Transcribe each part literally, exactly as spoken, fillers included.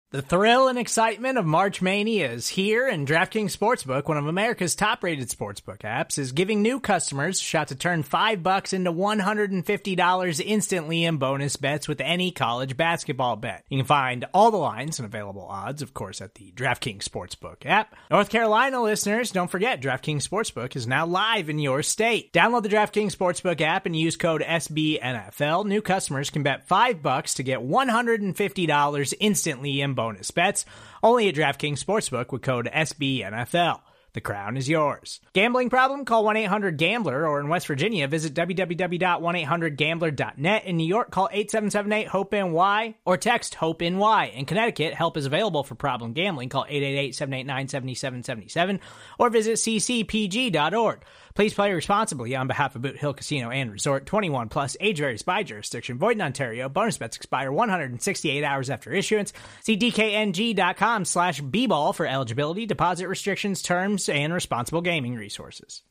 The thrill and excitement of March Mania is here, and DraftKings Sportsbook, one of America's top-rated sportsbook apps, is giving new customers a shot to turn five bucks into one hundred fifty dollars instantly in bonus bets with any college basketball bet. You can find all the lines and available odds, of course, at the DraftKings Sportsbook app. North Carolina listeners, don't forget, DraftKings Sportsbook is now live in your state. Download the DraftKings Sportsbook app and use code S B N F L. New customers can bet five bucks to get one hundred fifty dollars instantly in bonus bets, only at DraftKings Sportsbook with code S B N F L. The crown is yours. Gambling problem? Call one eight hundred gambler, or in West Virginia, visit w w w dot one eight hundred gambler dot net. In New York, call eight seven seven eight hope N Y or text HOPE-NY. In Connecticut, help is available for problem gambling. Call eight eight eight, seven eight nine, seven seven seven seven or visit c c p g dot org. Please play responsibly on behalf of Boot Hill Casino and Resort. twenty-one plus, age varies by jurisdiction. Void in Ontario. Bonus bets expire one hundred sixty-eight hours after issuance. See d k n g dot com slash b ball for eligibility, deposit restrictions, terms, and responsible gaming resources.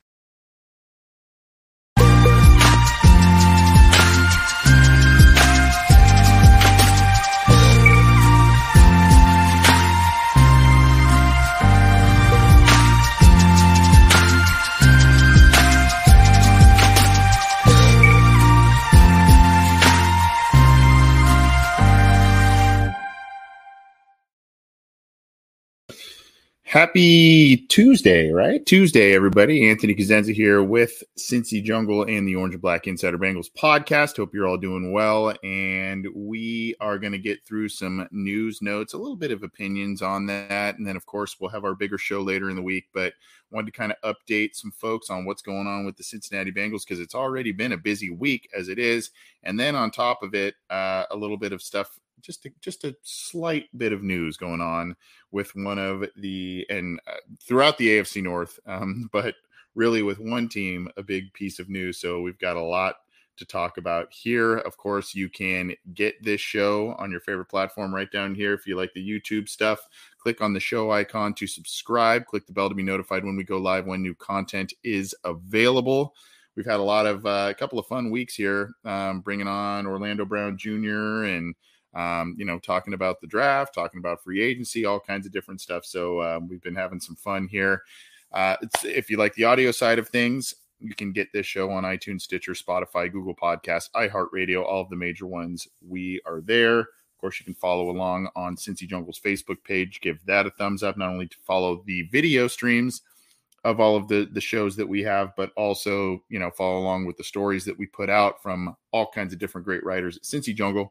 Happy Tuesday, right? Tuesday, everybody. Anthony Cosenza here with Cincy Jungle and the Orange and Black Insider Bengals podcast. Hope you're all doing well. And we are going to get through some news notes, a little bit of opinions on that. And then, of course, we'll have our bigger show later in the week. But wanted to kind of update some folks on what's going on with the Cincinnati Bengals, because it's already been a busy week as it is. And then on top of it, uh, a little bit of stuff, just a, just a slight bit of news going on with one of the, and uh, throughout the A F C North, um, but really with one team, a big piece of news. So we've got a lot to talk about here. Of course, you can get this show on your favorite platform right down here. If you like the YouTube stuff, click on the show icon to subscribe. Click the bell to be notified when we go live, when new content is available. We've had a lot of, uh, a couple of fun weeks here, um, bringing on Orlando Brown Junior and Um, you know, talking about the draft, talking about free agency, all kinds of different stuff. So um, we've been having some fun here. Uh, it's, if you like the audio side of things, you can get this show on iTunes, Stitcher, Spotify, Google Podcasts, iHeartRadio, all of the major ones. We are there. Of course, you can follow along on Cincy Jungle's Facebook page. Give that a thumbs up, not only to follow the video streams of all of the, the shows that we have, but also, you know, follow along with the stories that we put out from all kinds of different great writers at Cincy Jungle.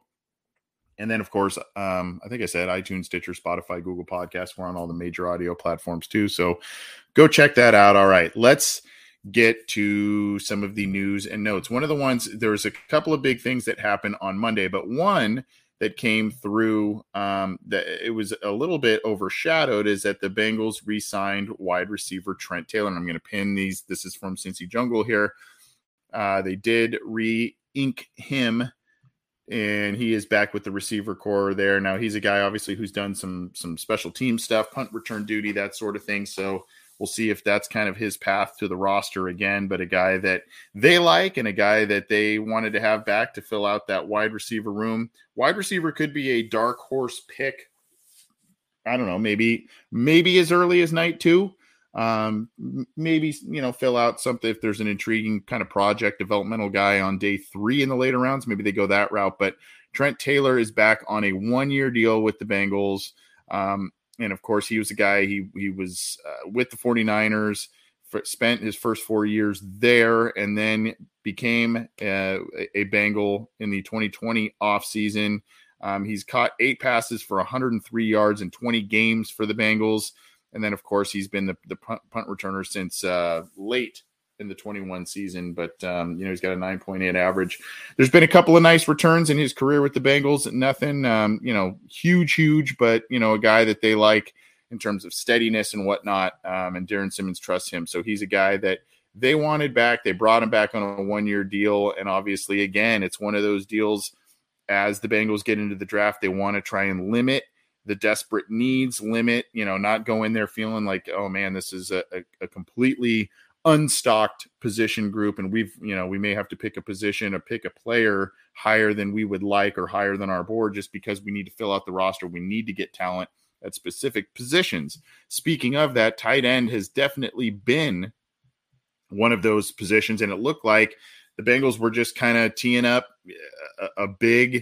And then, of course, um, I think I said iTunes, Stitcher, Spotify, Google Podcasts. We're on all the major audio platforms too. So go check that out. All right, let's get to some of the news and notes. One of the ones, there was a couple of big things that happened on Monday, but one that came through um, that it was a little bit overshadowed is that the Bengals re-signed wide receiver Trent Taylor. And I'm going to pin these. This is from Cincy Jungle here. Uh, they did re-ink him, and he is back with the receiver core there. Now, he's a guy, obviously, who's done some some special team stuff, punt return duty, that sort of thing. So we'll see if that's kind of his path to the roster again, but a guy that they like and a guy that they wanted to have back to fill out that wide receiver room. Wide receiver could be a dark horse pick. I don't know, maybe maybe as early as night two. Um, maybe, you know, fill out something if there's an intriguing kind of project developmental guy on day three in the later rounds. Maybe they go that route. But Trent Taylor is back on a one-year deal with the Bengals. Um, and, of course, he was a guy, he he was uh, with the 49ers, for, spent his first four years there, and then became uh, a Bengal in the twenty twenty offseason. Um, he's caught eight passes for one hundred three yards in twenty games for the Bengals. And then, of course, he's been the, the punt, punt returner since uh, late in the twenty-one season. But, um, you know, he's got a nine point eight average. There's been a couple of nice returns in his career with the Bengals. Nothing, um, you know, huge, huge, but, you know, a guy that they like in terms of steadiness and whatnot. Um, and Darren Simmons trusts him. So he's a guy that they wanted back. They brought him back on a one-year deal. And obviously, again, it's one of those deals as the Bengals get into the draft, they want to try and limit the desperate needs, limit, you know, not go in there feeling like, oh man, this is a, a, a completely unstocked position group, and we've, you know, we may have to pick a position or pick a player higher than we would like or higher than our board just because we need to fill out the roster. We need to get talent at specific positions. Speaking of that, tight end has definitely been one of those positions, and it looked like the Bengals were just kind of teeing up a, a big,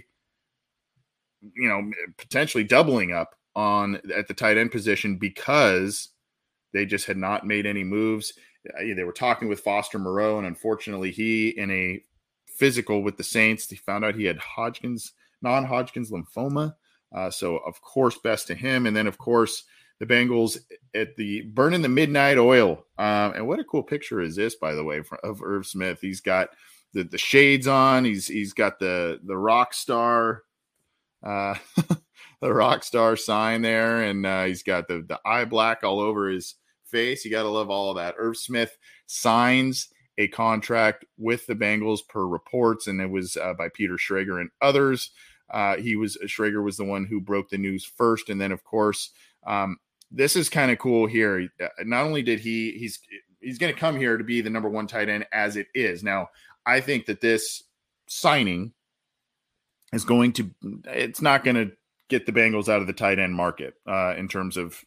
you know, potentially doubling up on at the tight end position because they just had not made any moves. They were talking with Foster Moreau, and unfortunately he, in a physical with the Saints, he found out he had Hodgkin's, non-Hodgkin's lymphoma. Uh, so, of course, best to him. And then, of course, the Bengals at the burning the midnight oil. Um, and what a cool picture is this, by the way, of Irv Smith. He's got the, the shades on. He's He's got the, the rock star uh, the rock star sign there. And uh, he's got the, the eye black all over his face. You got to love all of that. Irv Smith signs a contract with the Bengals per reports, and it was uh, by Peter Schrager and others. Uh, he was Schrager was the one who broke the news first, and then of course, um, this is kind of cool here. Not only did he he's he's going to come here to be the number one tight end as it is now. I think that this signing is going to it's not going to get the Bengals out of the tight end market uh, in terms of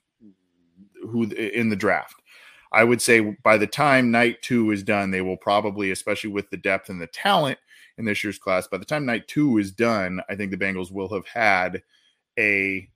who in the draft. I would say by the time night two is done, they will probably, especially with the depth and the talent in this year's class, by the time night two is done, I think the Bengals will have had a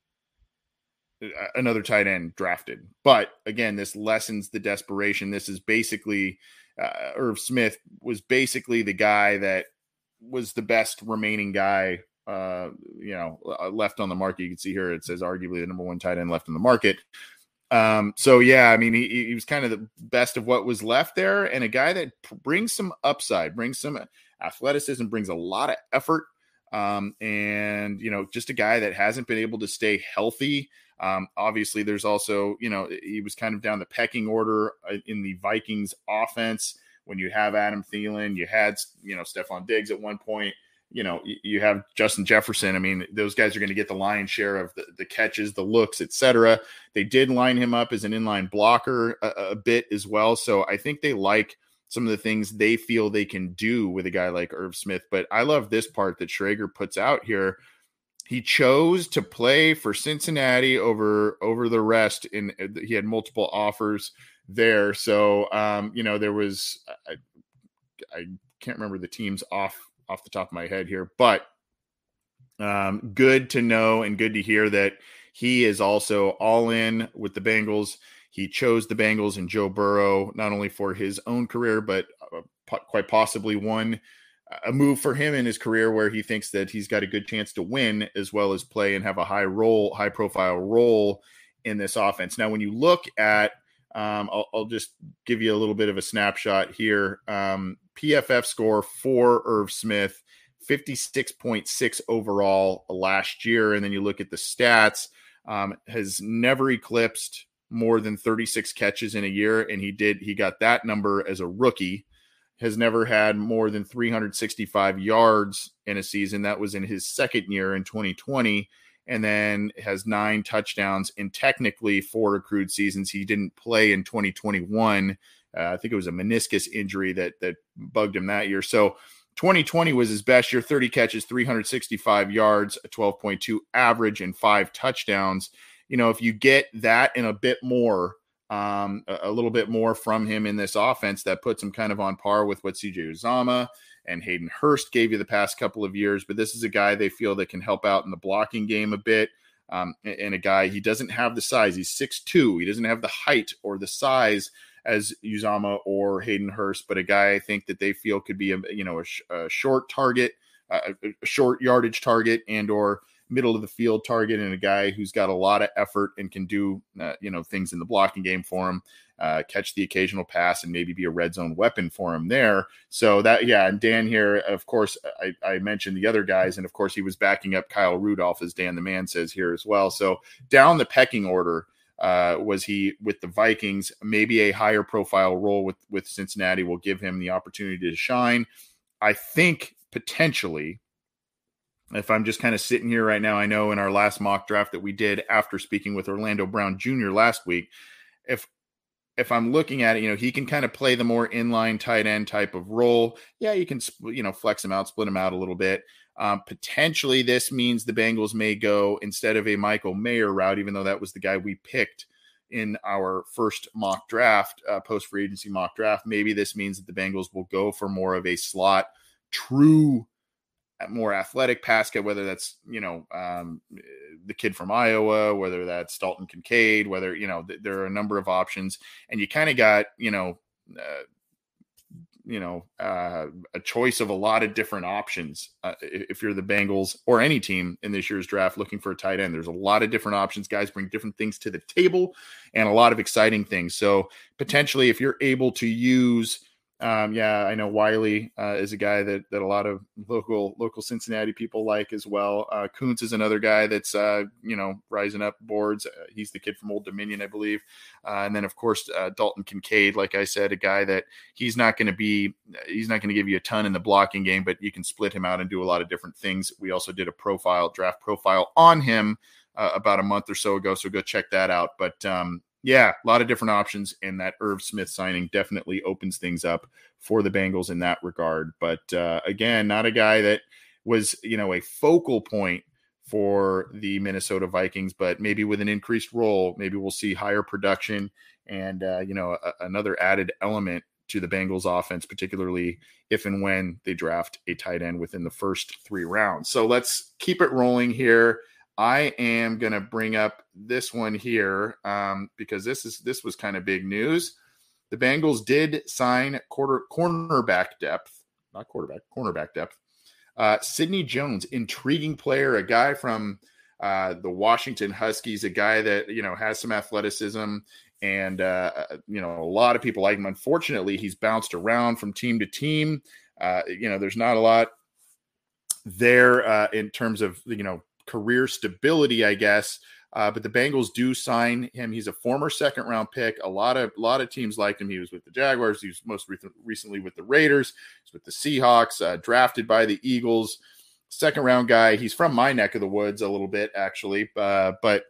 another tight end drafted. But again, this lessens the desperation. This is basically uh, Irv Smith was basically the guy that was the best remaining guy, uh, you know, left on the market. You can see here it says arguably the number one tight end left in the market. Um, so yeah, I mean, he, he was kind of the best of what was left there, and a guy that brings some upside, brings some athleticism, brings a lot of effort. Um, and, you know, just a guy that hasn't been able to stay healthy. Um, obviously there's also, you know, he was kind of down the pecking order in the Vikings offense. When you have Adam Thielen, you had, you know, Stephon Diggs at one point, you know, you have Justin Jefferson. I mean, those guys are going to get the lion's share of the, the catches, the looks, et cetera. They did line him up as an inline blocker a, a bit as well. So I think they like some of the things they feel they can do with a guy like Irv Smith. But I love this part that Schrager puts out here. He chose to play for Cincinnati over, over the rest. In he had multiple offers there. So, um, you know, there was, I, I can't remember the teams off, off the top of my head here, but um, good to know and good to hear that he is also all in with the Bengals. He chose the Bengals and Joe Burrow, not only for his own career, but uh, po- quite possibly one, a move for him in his career where he thinks that he's got a good chance to win as well as play and have a high role, high profile role in this offense. Now, when you look at, um, I'll, I'll just give you a little bit of a snapshot here. Um, P F F score for Irv Smith, fifty-six point six overall last year. And then you look at the stats, um, has never eclipsed more than thirty-six catches in a year. And he did, he got that number as a rookie. Has never had more than three hundred sixty-five yards in a season. That was in his second year in twenty twenty. And then has nine touchdowns in technically four accrued seasons. He didn't play in twenty twenty-one. Uh, I think it was a meniscus injury that that bugged him that year. So twenty twenty was his best year, thirty catches, three hundred sixty-five yards, a twelve point two average, and five touchdowns. You know, if you get that and a bit more, um, a, a little bit more from him in this offense, that puts him kind of on par with what C J Uzomah and Hayden Hurst gave you the past couple of years. But this is a guy they feel that can help out in the blocking game a bit. Um, and a guy, he doesn't have the size. He's six two. He doesn't have the height or the size as Uzomah or Hayden Hurst, but a guy I think that they feel could be a, you know, a, sh- a short target, uh, a short yardage target and or middle of the field target, and a guy who's got a lot of effort and can do, uh, you know, things in the blocking game for him, uh, catch the occasional pass and maybe be a red zone weapon for him there. So that, yeah. And Dan here, of course, I, I mentioned the other guys, and of course he was backing up Kyle Rudolph, as Dan the man says here as well. So down the pecking order, uh, was he with the Vikings. Maybe a higher profile role with, with Cincinnati will give him the opportunity to shine. I think potentially, if I'm just kind of sitting here right now, I know in our last mock draft that we did after speaking with Orlando Brown Junior last week, if if I'm looking at it, you know, he can kind of play the more inline tight end type of role. Yeah, you can, you know, flex him out, split him out a little bit. Um, potentially this means the Bengals may go instead of a Michael Mayer route, even though that was the guy we picked in our first mock draft, uh, post free agency mock draft. Maybe this means that the Bengals will go for more of a slot, true, more athletic pass catcher, whether that's, you know, um, the kid from Iowa, whether that's Dalton Kincaid, whether, you know, th- there are a number of options, and you kind of got, you know, uh, you know, uh, a choice of a lot of different options. Uh, if you're the Bengals or any team in this year's draft looking for a tight end, there's a lot of different options. Guys bring different things to the table and a lot of exciting things. So potentially if you're able to use, um, yeah, I know Wiley uh, is a guy that, that a lot of local, local Cincinnati people like as well. Uh, Kuntz is another guy that's, uh, you know, rising up boards. Uh, he's the kid from Old Dominion, I believe. Uh, and then of course, uh, Dalton Kincaid, like I said, a guy that he's not going to be, he's not going to give you a ton in the blocking game, but you can split him out and do a lot of different things. We also did a profile, draft profile on him uh, about a month or so ago. So go check that out. But, um, yeah, a lot of different options, and that Irv Smith signing definitely opens things up for the Bengals in that regard. But uh, again, not a guy that was, you know, a focal point for the Minnesota Vikings, but maybe with an increased role, maybe we'll see higher production and, uh, you know, a, another added element to the Bengals offense, particularly if and when they draft a tight end within the first three rounds. So let's keep it rolling here. I am going to bring up this one here um, because this is this was kind of big news. The Bengals did sign quarter cornerback depth, not quarterback, cornerback depth. Uh, Sidney Jones, intriguing player, a guy from uh, the Washington Huskies, a guy that, you know, has some athleticism, and uh, you know, a lot of people like him. Unfortunately, he's bounced around from team to team. Uh, you know, there's not a lot there uh, in terms of, you know, career stability, I guess. Uh, but the Bengals do sign him. He's a former second round pick. A lot of, a lot of teams liked him. He was with the Jaguars. He was most re- recently with the Raiders. He's with the Seahawks, uh, drafted by the Eagles, second round guy. He's from my neck of the woods a little bit, actually. Uh, but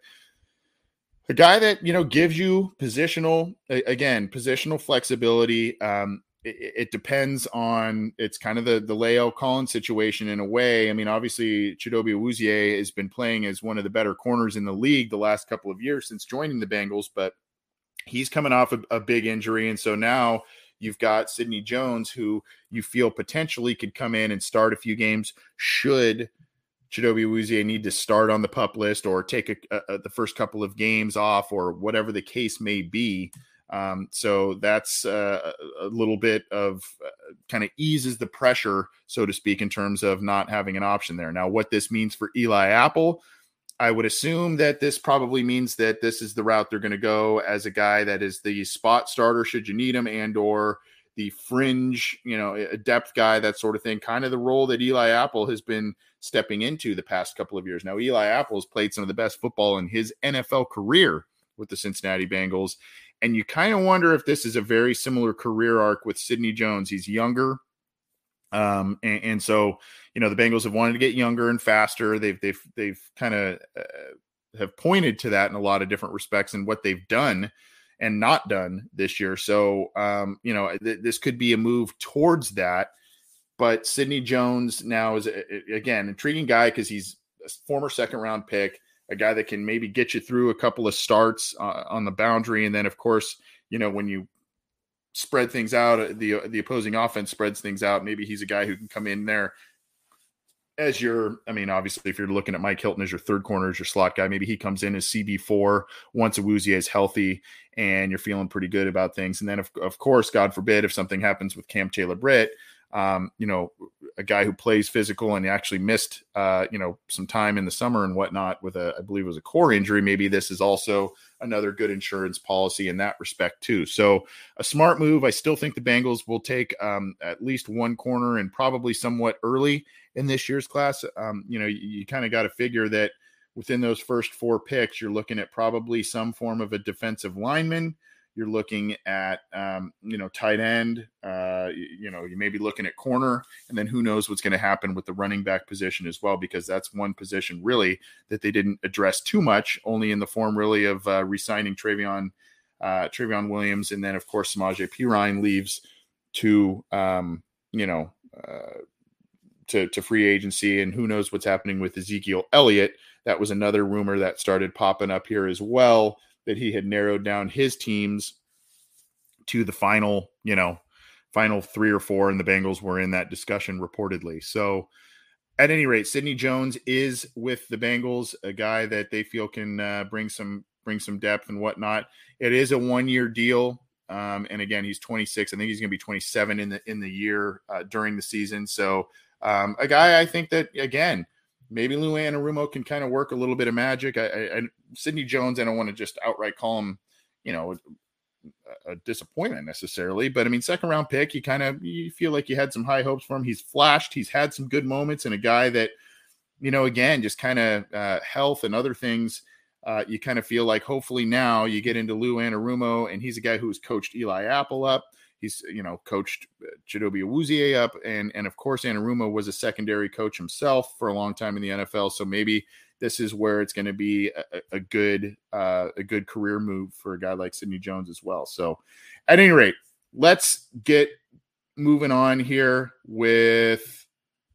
a guy that, you know, gives you positional, again, positional flexibility. Um, It, it depends on, it's kind of the, the La'el Collins situation in a way. I mean, obviously Chidobe Awuzie has been playing as one of the better corners in the league the last couple of years since joining the Bengals, but he's coming off a, a big injury. And so now you've got Sidney Jones, who you feel potentially could come in and start a few games should Chidobe Awuzie need to start on the PUP list or take a, a, the first couple of games off or whatever the case may be. Um, so that's uh, a little bit of uh, kind of eases the pressure, so to speak, in terms of not having an option there. Now, what this means for Eli Apple, I would assume that this probably means that this is the route they're going to go as a guy that is the spot starter should you need him, and or the fringe, you know, a depth guy, that sort of thing, kind of the role that Eli Apple has been stepping into the past couple of years. Now, Eli Apple has played some of the best football in his N F L career with the Cincinnati Bengals. And you kind of wonder if this is a very similar career arc with Sidney Jones. He's younger. Um, and, and so, you know, the Bengals have wanted to get younger and faster. They've, they've, they've kind of uh, have pointed to that in a lot of different respects and what they've done and not done this year. So, um, you know, th- this could be a move towards that. But Sidney Jones now is, a, again, intriguing guy because he's a former second round pick, a guy that can maybe get you through a couple of starts uh, on the boundary. And then, of course, you know, when you spread things out, the the opposing offense spreads things out. Maybe he's a guy who can come in there as your, I mean, obviously, if you're looking at Mike Hilton as your third corner, as your slot guy, maybe he comes in as C B four once Awuzie is healthy and you're feeling pretty good about things. And then, of, of course, God forbid, if something happens with Cam Taylor-Britt, Um, you know, a guy who plays physical and actually missed, uh, you know, some time in the summer and whatnot with a, I believe it was a core injury. Maybe this is also another good insurance policy in that respect too. So a smart move. I still think the Bengals will take um, at least one corner and probably somewhat early in this year's class. Um, you know, you, you kind of got to figure that within those first four picks, you're looking at probably some form of a defensive lineman. You're looking at, um, you know, tight end, uh, you, you know, you may be looking at corner, and then who knows what's going to happen with the running back position as well, because that's one position really that they didn't address too much, only in the form really of uh, re-signing Travion uh, Trevion Williams, and then of course Samaje Perine leaves to um, you know uh, to to free agency, and who knows what's happening with Ezekiel Elliott. That was another rumor that started popping up here as well, that he had narrowed down his teams to the final, you know, final three or four, and the Bengals were in that discussion reportedly. So at any rate, Sidney Jones is with the Bengals, a guy that they feel can uh, bring some bring some depth and whatnot. It is a one-year deal. Um, and again, he's twenty-six. I think he's going to be twenty-seven in the in the year uh, during the season. So um, a guy I think that, again, maybe Lou Anarumo can kind of work a little bit of magic. I, I, I Sidney Jones, I don't want to just outright call him, you know, a, a disappointment necessarily, but I mean, second round pick, you kind of, you feel like you had some high hopes for him. He's flashed, he's had some good moments, and a guy that, you know, again, just kind of uh, health and other things. Uh, you kind of feel like hopefully now you get into Lou Anarumo, and he's a guy who's coached Eli Apple up. He's, you know, coached Chidobe Awuzie up. And, and of course, Anarumo was a secondary coach himself for a long time in the N F L. So maybe this is where it's going to be a, a good, uh, a good career move for a guy like Sidney Jones as well. So at any rate, let's get moving on here with,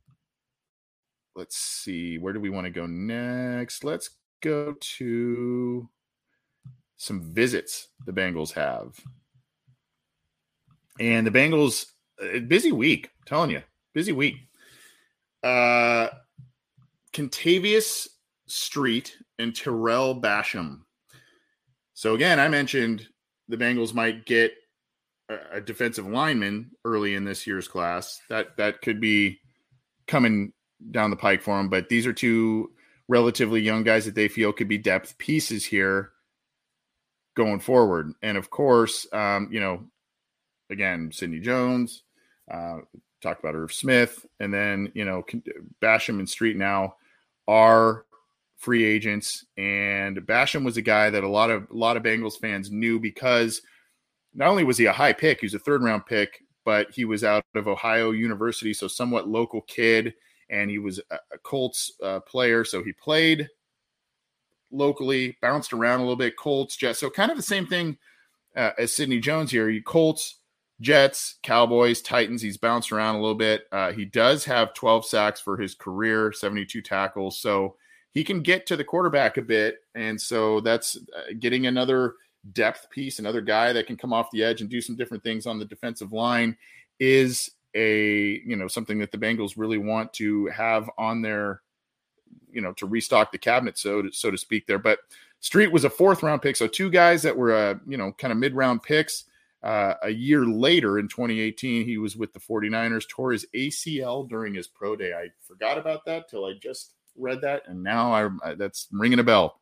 let's see, where do we want to go next? Let's go to some visits the Bengals have. And the Bengals, a busy week, I'm telling you, busy week. Uh, Contavious Street and Terrell Basham. So again, I mentioned the Bengals might get a, a defensive lineman early in this year's class. That that could be coming down the pike for them. But these are two relatively young guys that they feel could be depth pieces here going forward. And of course, um, you know, again, Sidney Jones, uh, talked about Irv Smith, and then, you know, Basham and Street now are free agents. And Basham was a guy that a lot of, a lot of Bengals fans knew, because not only was he a high pick, he was a third round pick, but he was out of Ohio University. So somewhat local kid, and he was a, a Colts uh, player. So he played locally, bounced around a little bit, Colts, Jets. So kind of the same thing uh, as Sidney Jones here. He Colts, Jets, Cowboys, Titans. He's bounced around a little bit. Uh, he does have twelve sacks for his career, seventy-two tackles. So he can get to the quarterback a bit. And so that's uh, getting another depth piece, another guy that can come off the edge and do some different things on the defensive line is a, you know, something that the Bengals really want to have on their, you know, to restock the cabinet, so to, so to speak there. But Street was a fourth round pick. So two guys that were, uh, you know, kind of mid round picks. Uh, a year later in twenty eighteen, he was with the 49ers, tore his A C L during his pro day. I forgot about that till I just read that, and now I, I that's ringing a bell.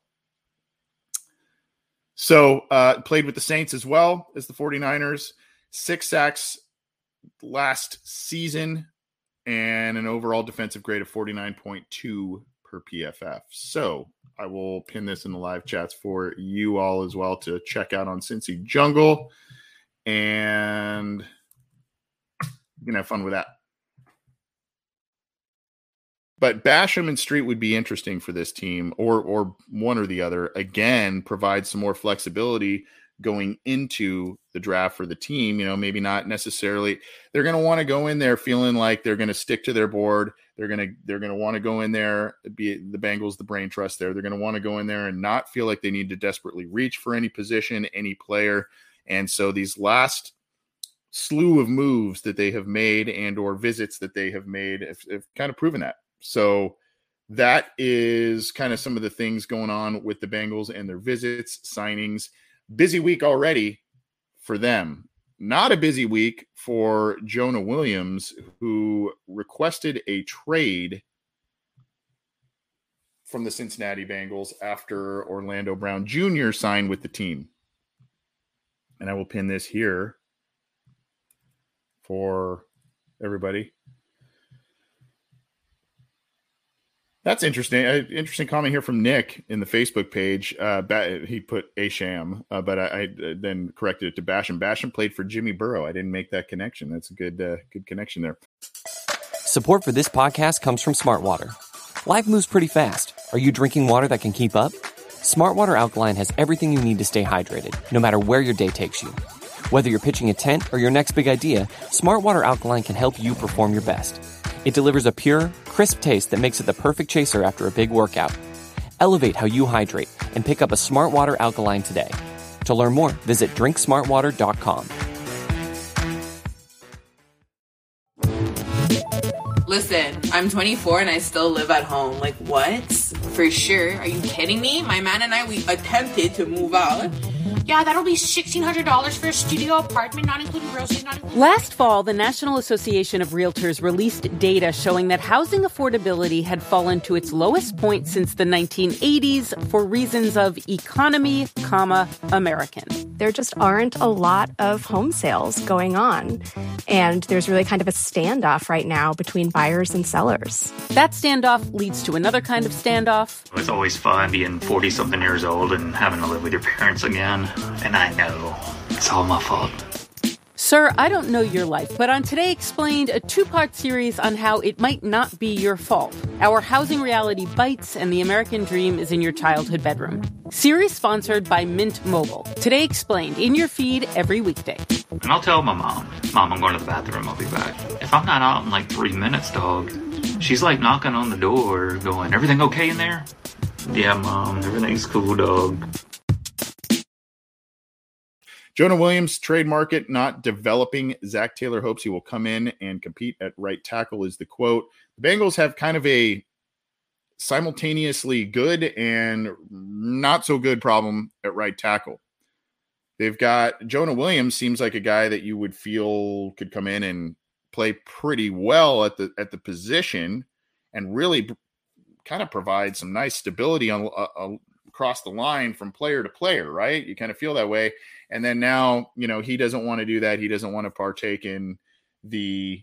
So uh, played with the Saints as well as the 49ers, six sacks last season, and an overall defensive grade of forty-nine point two per P F F. So I will pin this in the live chats for you all as well to check out on Cincy Jungle. And you can have fun with that. But Basham and Street would be interesting for this team, or or one or the other. Again, provide some more flexibility going into the draft for the team. You know, maybe not necessarily. They're going to want to go in there feeling like they're going to stick to their board. They're going to they're going to want to go in there, be the Bengals, the brain trust there. They're going to want to go in there and not feel like they need to desperately reach for any position, any player. And so these last slew of moves that they have made and or visits that they have made have, have kind of proven that. So that is kind of some of the things going on with the Bengals and their visits, signings. Busy week already for them. Not a busy week for Jonah Williams, who requested a trade from the Cincinnati Bengals after Orlando Brown Junior signed with the team. And I will pin this here for everybody. That's interesting. Uh, interesting comment here from Nick in the Facebook page. Uh, ba- he put Asham, uh, but I, I then corrected it to Basham. Basham played for Jimmy Burrow. I didn't make that connection. That's a good, uh, good connection there. Support for this podcast comes from Smart Water. Life moves pretty fast. Are you drinking water that can keep up? Smartwater Alkaline has everything you need to stay hydrated, no matter where your day takes you. Whether you're pitching a tent or your next big idea, Smartwater Alkaline can help you perform your best. It delivers a pure, crisp taste that makes it the perfect chaser after a big workout. Elevate how you hydrate and pick up a Smartwater Alkaline today. To learn more, visit drink smartwater dot com. Listen, I'm twenty-four and I still live at home. Like, what? For sure. Are you kidding me? My man and I, we attempted to move out. Yeah, that'll be sixteen hundred dollars for a studio apartment, not including groceries, not including... Last fall, the National Association of Realtors released data showing that housing affordability had fallen to its lowest point since the nineteen eighties for reasons of economy, comma, American. There just aren't a lot of home sales going on. And there's really kind of a standoff right now between buyers and sellers. That standoff leads to another kind of standoff. It's always fun being forty-something years old and having to live with your parents again. And I know it's all my fault. Sir, I don't know your life, but on Today Explained, a two-part series on how it might not be your fault. Our housing reality bites and the American dream is in your childhood bedroom. Series sponsored by Mint Mobile. Today Explained, in your feed every weekday. And I'll tell my mom, Mom, I'm going to the bathroom, I'll be back. If I'm not out in like three minutes, dog, she's like knocking on the door going, everything okay in there? Yeah, Mom, everything's cool, dog. Jonah Williams, trade market not developing. Zach Taylor hopes he will come in and compete at right tackle is the quote. The Bengals have kind of a simultaneously good and not so good problem at right tackle. They've got Jonah Williams, seems like a guy that you would feel could come in and play pretty well at the at the position and really b- kind of provide some nice stability on uh, across the line from player to player, right? You kind of feel that way. And then now, you know, he doesn't want to do that. He doesn't want to partake in the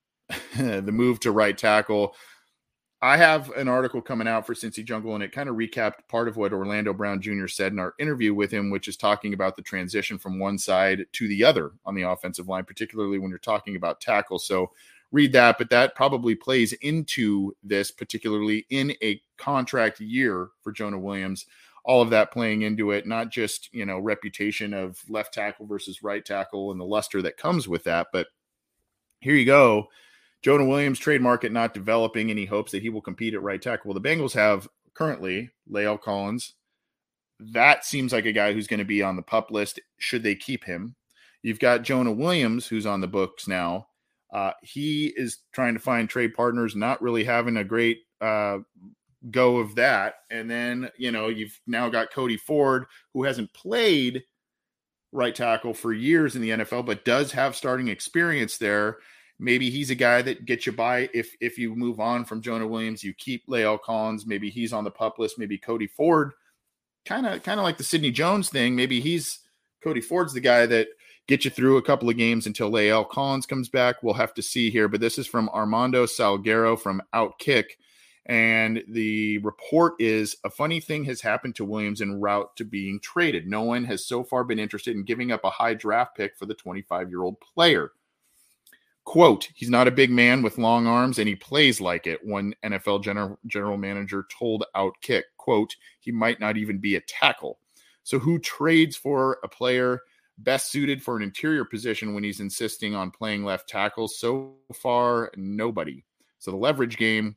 the move to right tackle. I have an article coming out for Cincy Jungle, and it kind of recapped part of what Orlando Brown Junior said in our interview with him, which is talking about the transition from one side to the other on the offensive line, particularly when you're talking about tackle. So read that, but that probably plays into this, particularly in a contract year for Jonah Williams. All of that playing into it, not just, you know, reputation of left tackle versus right tackle and the luster that comes with that. But here you go. Jonah Williams, trade market not developing, and he hopes that he will compete at right tackle. Well, the Bengals have currently La'el Collins. That seems like a guy who's going to be on the pup list should they keep him. You've got Jonah Williams, who's on the books now. Uh, he is trying to find trade partners, not really having a great uh, go of that. And then, you know, you've now got Cody Ford, who hasn't played right tackle for years in the N F L, but does have starting experience there. Maybe he's a guy that gets you by. If if you move on from Jonah Williams, you keep La'el Collins. Maybe he's on the pup list. Maybe Cody Ford, kind of kind of like the Sidney Jones thing. Maybe he's Cody Ford's the guy that gets you through a couple of games until La'el Collins comes back. We'll have to see here. But this is from Armando Salguero from Outkick. And the report is a funny thing has happened to Williams en route to being traded. No one has so far been interested in giving up a high draft pick for the twenty-five-year-old player. Quote, he's not a big man with long arms and he plays like it, one N F L general, general manager told Outkick. Quote, he might not even be a tackle. So who trades for a player best suited for an interior position when he's insisting on playing left tackle? So far, nobody. So the leverage game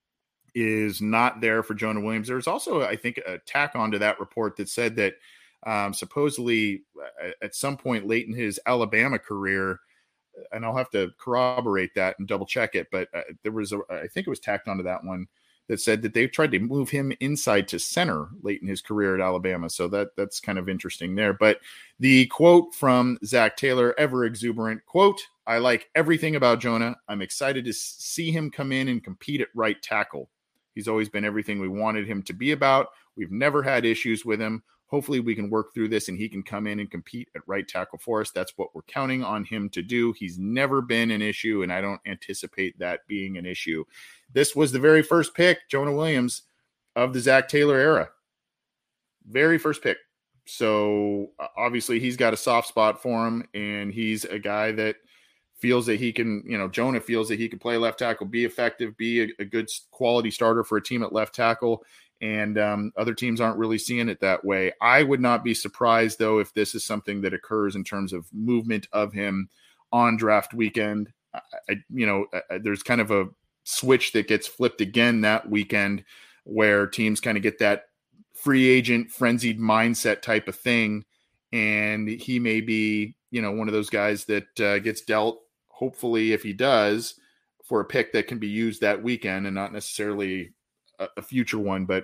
is not there for Jonah Williams. There's also, I think, a tack onto that report that said that um, supposedly at some point late in his Alabama career, and I'll have to corroborate that and double check it, but uh, there was, a, I think it was tacked onto that one that said that they tried to move him inside to center late in his career at Alabama. So that that's kind of interesting there. But the quote from Zach Taylor, ever exuberant, quote, I like everything about Jonah. I'm excited to see him come in and compete at right tackle. He's always been everything we wanted him to be about. We've never had issues with him. Hopefully we can work through this and he can come in and compete at right tackle for us. That's what we're counting on him to do. He's never been an issue, and I don't anticipate that being an issue. This was the very first pick, Jonah Williams, of the Zach Taylor era. Very first pick. So obviously he's got a soft spot for him, and he's a guy that feels that he can, you know, Jonah feels that he can play left tackle, be effective, be a, a good quality starter for a team at left tackle. And um, other teams aren't really seeing it that way. I would not be surprised, though, if this is something that occurs in terms of movement of him on draft weekend. I, I, you know, I, there's kind of a switch that gets flipped again that weekend where teams kind of get that free agent frenzied mindset type of thing. And he may be, you know, one of those guys that uh, gets dealt, hopefully, if he does, for a pick that can be used that weekend and not necessarily a, a future one. But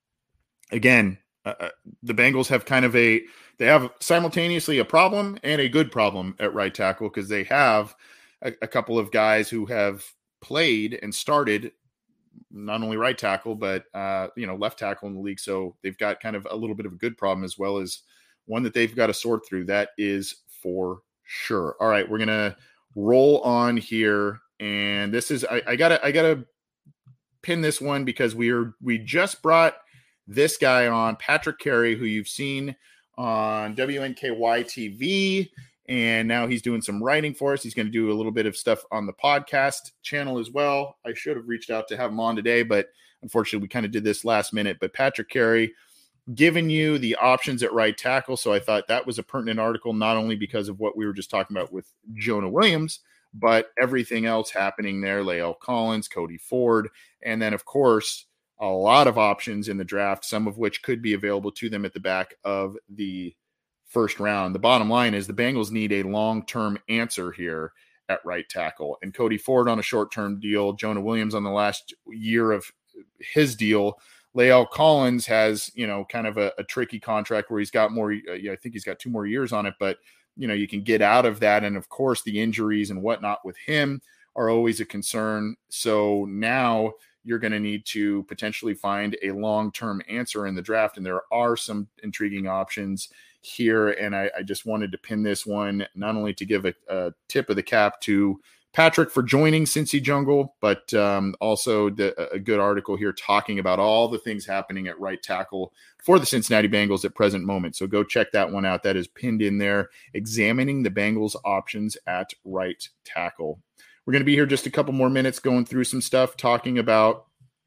again, uh, the Bengals have kind of a, they have simultaneously a problem and a good problem at right tackle, because they have a, a couple of guys who have played and started not only right tackle, but, uh, you know, left tackle in the league. So they've got kind of a little bit of a good problem, as well as one that they've got to sort through. That is for sure. All right, we're going to roll on here. And this is, I, I gotta, I gotta pin this one because we are, we just brought this guy on, Patrick Carey, who you've seen on W N K Y T V. And now he's doing some writing for us. He's going to do a little bit of stuff on the podcast channel as well. I should have reached out to have him on today, but unfortunately we kind of did this last minute. But Patrick Carey giving you the options at right tackle. So I thought that was a pertinent article, not only because of what we were just talking about with Jonah Williams, but everything else happening there. La'el Collins, Cody Ford, and then, of course, a lot of options in the draft, some of which could be available to them at the back of the first round. The bottom line is the Bengals need a long-term answer here at right tackle. And Cody Ford on a short-term deal, Jonah Williams on the last year of his deal. La'el Collins has, you know, kind of a, a tricky contract where he's got more, uh, yeah, I think he's got two more years on it, but, you know, you can get out of that. And of course, the injuries and whatnot with him are always a concern. So now you're going to need to potentially find a long-term answer in the draft. And there are some intriguing options here. And I, I just wanted to pin this one, not only to give a, a tip of the cap to Patrick for joining Cincy Jungle, but um, also the, a good article here talking about all the things happening at right tackle for the Cincinnati Bengals at present moment. So go check that one out. That is pinned in there, examining the Bengals options at right tackle. We're going to be here just a couple more minutes going through some stuff, talking about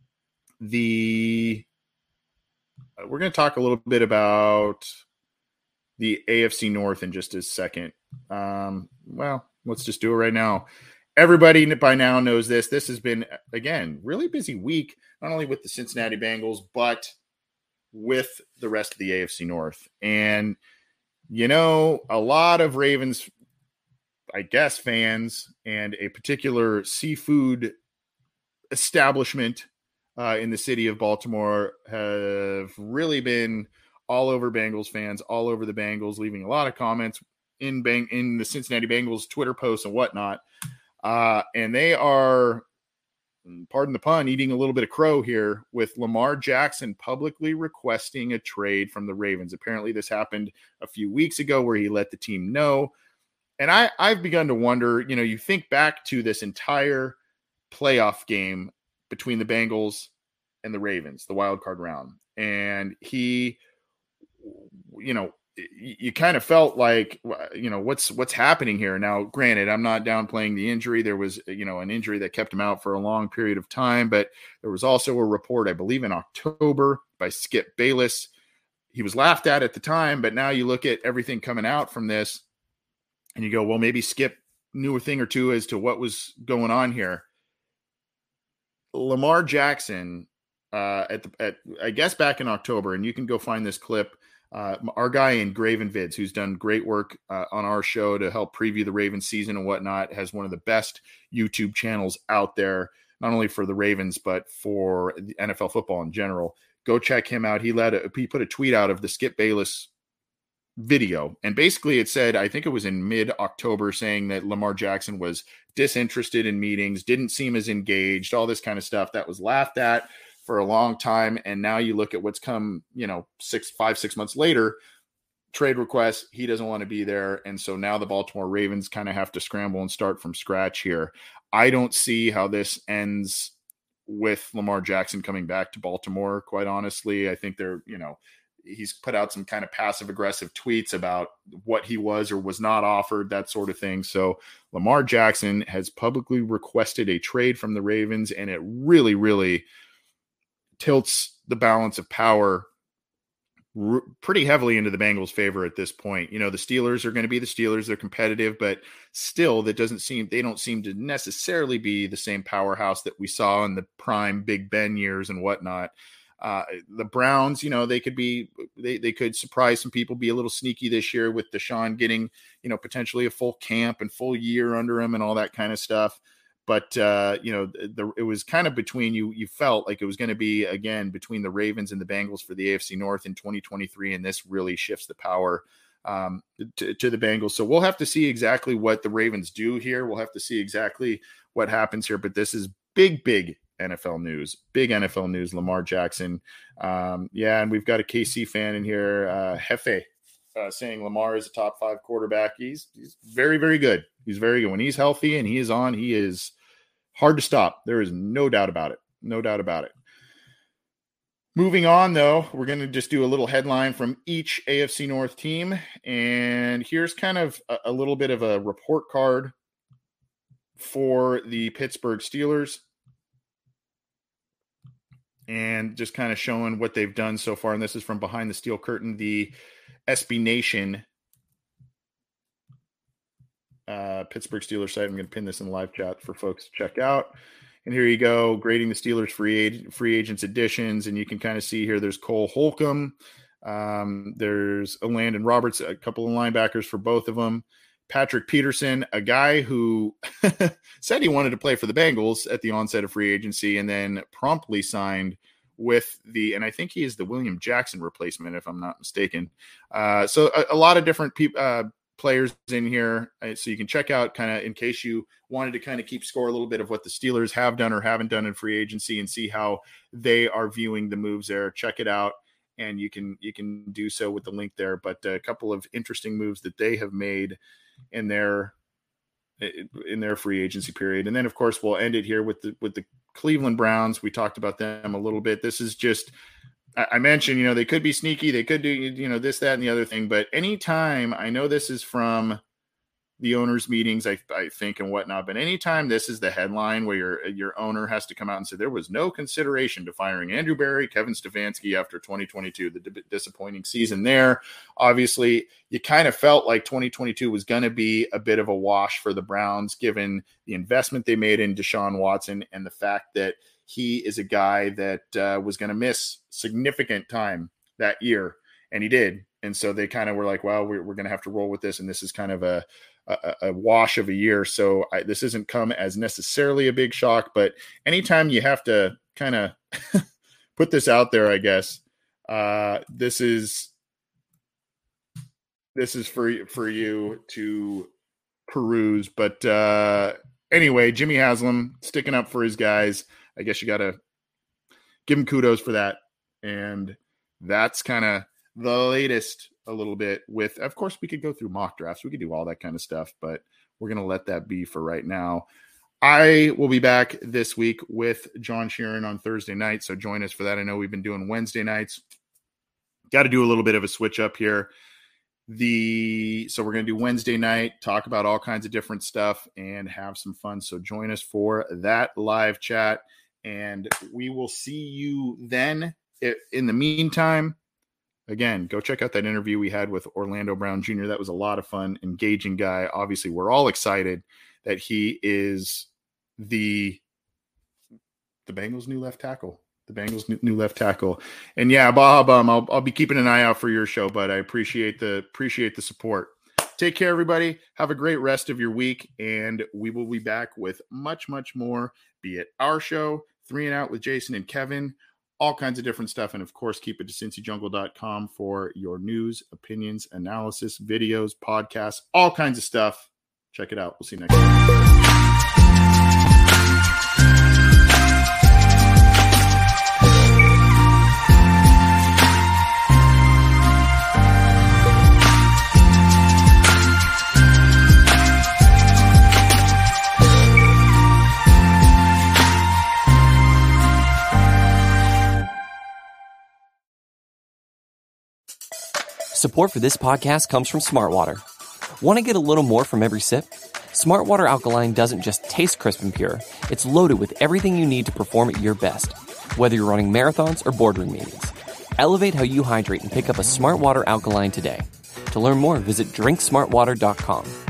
the, uh, we're going to talk a little bit about the A F C North in just a second. Um, well, let's just do it right now. Everybody by now knows this. This has been, again, really busy week, not only with the Cincinnati Bengals, but with the rest of the A F C North. And, you know, a lot of Ravens, I guess, fans and a particular seafood establishment uh, in the city of Baltimore have really been all over Bengals fans, all over the Bengals, leaving a lot of comments in Bang in the Cincinnati Bengals Twitter posts and whatnot. Uh, and they are, pardon the pun, eating a little bit of crow here with Lamar Jackson publicly requesting a trade from the Ravens. Apparently this happened a few weeks ago where he let the team know. And I, I've begun to wonder, you know, you think back to this entire playoff game between the Bengals and the Ravens, the wild card round. And he, you know, you kind of felt like, you know, what's, what's happening here. Now, granted, I'm not downplaying the injury. There was, you know, an injury that kept him out for a long period of time, but there was also a report, I believe in October, by Skip Bayless. He was laughed at at the time, but now you look at everything coming out from this and you go, well, maybe Skip knew a thing or two as to what was going on here. Lamar Jackson, uh, at the, at, I guess back in October, and you can go find this clip. Uh, our guy in Graven Vids, who's done great work uh, on our show to help preview the Ravens season and whatnot, has one of the best YouTube channels out there, not only for the Ravens, but for the N F L football in general. Go check him out. He let a, he put a tweet out of the Skip Bayless video. And basically it said, I think it was in mid-October, saying that Lamar Jackson was disinterested in meetings, didn't seem as engaged, all this kind of stuff that was laughed at for a long time. And now you look at what's come, you know, six, five, six months later, trade request, he doesn't want to be there. And so now the Baltimore Ravens kind of have to scramble and start from scratch here. I don't see how this ends with Lamar Jackson coming back to Baltimore. Quite honestly, I think they're, you know, he's put out some kind of passive aggressive tweets about what he was or was not offered, that sort of thing. So Lamar Jackson has publicly requested a trade from the Ravens, and it really, really tilts the balance of power r- pretty heavily into the Bengals' favor at this point. You know, the Steelers are going to be the Steelers. They're competitive, but still that doesn't seem, they don't seem to necessarily be the same powerhouse that we saw in the prime Big Ben years and whatnot. Uh, the Browns, you know, they could be, they, they could surprise some people, be a little sneaky this year with Deshaun getting, you know, potentially a full camp and full year under him and all that kind of stuff. But, uh, you know, the, it was kind of between you, you felt like it was going to be, again, between the Ravens and the Bengals for the A F C North in twenty twenty-three. And this really shifts the power um, to, to the Bengals. So we'll have to see exactly what the Ravens do here. We'll have to see exactly what happens here. But this is big, big N F L news, big N F L news. Lamar Jackson. Um, yeah. And we've got a K C fan in here, uh, Hefe, uh, saying Lamar is a top five quarterback. He's, he's very, very good. He's very good when he's healthy and he is on. He is hard to stop. There is no doubt about it. No doubt about it. Moving on, though, we're going to just do a little headline from each A F C North team. And here's kind of a, a little bit of a report card for the Pittsburgh Steelers. And just kind of showing what they've done so far. And this is from Behind the Steel Curtain, the S B Nation uh, Pittsburgh Steelers site. I'm going to pin this in the live chat for folks to check out. And here you go, grading the Steelers free ag- free agents additions. And you can kind of see here, there's Cole Holcomb. Um, there's Landon Roberts, a couple of linebackers for both of them. Patrick Peterson, a guy who said he wanted to play for the Bengals at the onset of free agency and then promptly signed with the, and I think he is the William Jackson replacement, if I'm not mistaken. Uh, so a, a lot of different people, uh, players in here. Uh, so you can check out kind of in case you wanted to kind of keep score a little bit of what the Steelers have done or haven't done in free agency and see how they are viewing the moves there. Check it out. And you can, you can do so with the link there, but a couple of interesting moves that they have made in their, in their free agency period. And then of course we'll end it here with the, with the Cleveland Browns. We talked about them a little bit. This is just, I, I mentioned, you know, they could be sneaky. They could do, you know, this, that, and the other thing, but anytime, I know this is from the owners' meetings, I, I think, and whatnot, but anytime this is the headline where your, your owner has to come out and say there was no consideration to firing Andrew Berry, Kevin Stefanski after twenty twenty-two, the d- disappointing season there. Obviously, you kind of felt like twenty twenty-two was going to be a bit of a wash for the Browns, given the investment they made in Deshaun Watson and the fact that he is a guy that uh, was going to miss significant time that year, and he did. And so they kind of were like, well, we're, we're going to have to roll with this, and this is kind of a A, a wash of a year. So I, this isn't come as necessarily a big shock, but anytime you have to kind of put this out there, I guess, uh, this is, this is for, for you to peruse. But uh, anyway, Jimmy Haslam sticking up for his guys. I guess you got to give him kudos for that. And that's kind of the latest a little bit with, of course, we could go through mock drafts. We could do all that kind of stuff, but we're going to let that be for right now. I will be back this week with John Sheeran on Thursday night. So join us for that. I know we've been doing Wednesday nights. Got to do a little bit of a switch up here. The, so we're going to do Wednesday night, talk about all kinds of different stuff and have some fun. So join us for that live chat and we will see you then. In the meantime, again, go check out that interview we had with Orlando Brown Junior That was a lot of fun, engaging guy. Obviously, we're all excited that he is the the Bengals' new left tackle. The Bengals' new, new left tackle. And yeah, Baha Bum, I'll I'll be keeping an eye out for your show, but I appreciate the appreciate the support. Take care, everybody. Have a great rest of your week, and we will be back with much, much more, be it our show, Three and Out with Jason and Kevin, all kinds of different stuff. And of course, keep it to cincy jungle dot com for your news, opinions, analysis, videos, podcasts, all kinds of stuff. Check it out. We'll see you next time. Support for this podcast comes from Smartwater. Want to get a little more from every sip? Smartwater Alkaline doesn't just taste crisp and pure. It's loaded with everything you need to perform at your best. whether you're running marathons or boardroom meetings. Elevate how you hydrate and pick up a Smart Water Alkaline today. To learn more, visit drink smart water dot com.